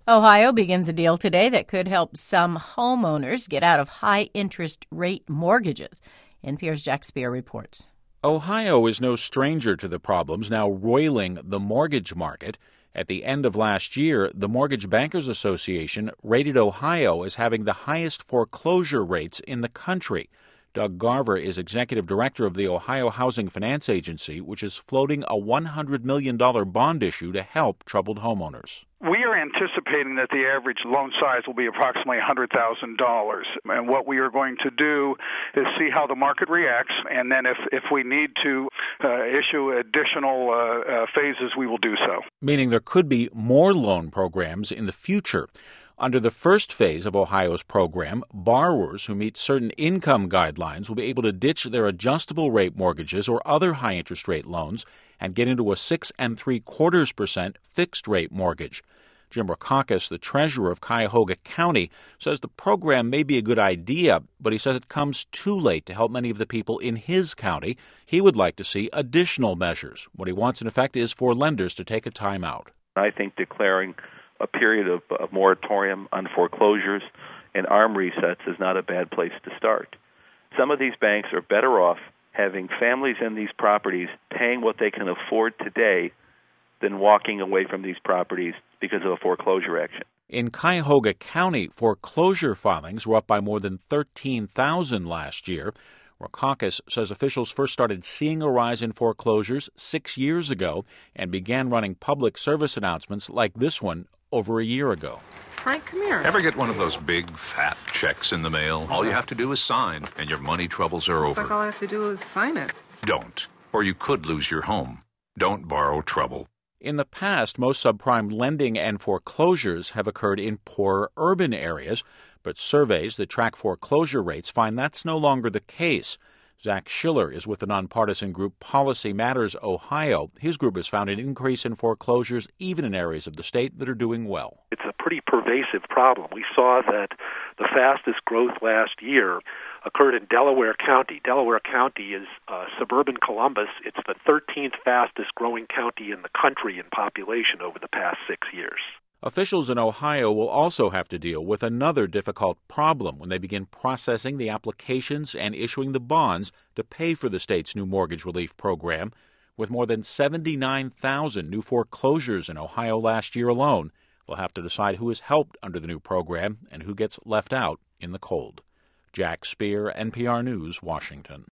Ohio begins a deal today that could help some homeowners get out of high-interest rate mortgages. NPR's Jack Speer reports. Ohio is no stranger to the problems now roiling the mortgage market. At the end of last year, the Mortgage Bankers Association rated Ohio as having the highest foreclosure rates in the country. Doug Garver is executive director of the Ohio Housing Finance Agency, which is floating a $100 million bond issue to help troubled homeowners. We are anticipating that the average loan size will be approximately $100,000. And what we are going to do is see how the market reacts, and then if we need to issue additional phases, we will do so. Meaning there could be more loan programs in the future. Under the first phase of Ohio's program, borrowers who meet certain income guidelines will be able to ditch their adjustable rate mortgages or other high interest rate loans and get into a 6 3/4% fixed rate mortgage. Jim Rackauckas, the treasurer of Cuyahoga County, says the program may be a good idea, but he says it comes too late to help many of the people in his county. He would like to see additional measures. What he wants, in effect, is for lenders to take a time out. I think declaring a period of moratorium on foreclosures and arm resets is not a bad place to start. Some of these banks are better off having families in these properties paying what they can afford today than walking away from these properties because of a foreclosure action. In Cuyahoga County, foreclosure filings were up by more than 13,000 last year. Rackauckas says officials first started seeing a rise in foreclosures 6 years ago and began running public service announcements like this one over a year ago. Frank, come here. Ever get one of those big, fat checks in the mail? All you have to do is sign, and your money troubles are over. It's like all I have to do is sign it. Don't, or you could lose your home. Don't borrow trouble. In the past, most subprime lending and foreclosures have occurred in poorer urban areas, but surveys that track foreclosure rates find that's no longer the case. Zach Schiller is with the nonpartisan group Policy Matters Ohio. His group has found an increase in foreclosures even in areas of the state that are doing well. It's a pretty pervasive problem. We saw that the fastest growth last year occurred in Delaware County. Delaware County is suburban Columbus. It's the 13th fastest growing county in the country in population over the past 6 years. Officials in Ohio will also have to deal with another difficult problem when they begin processing the applications and issuing the bonds to pay for the state's new mortgage relief program. With more than 79,000 new foreclosures in Ohio last year alone, they'll have to decide who is helped under the new program and who gets left out in the cold. Jack Speer, NPR News, Washington.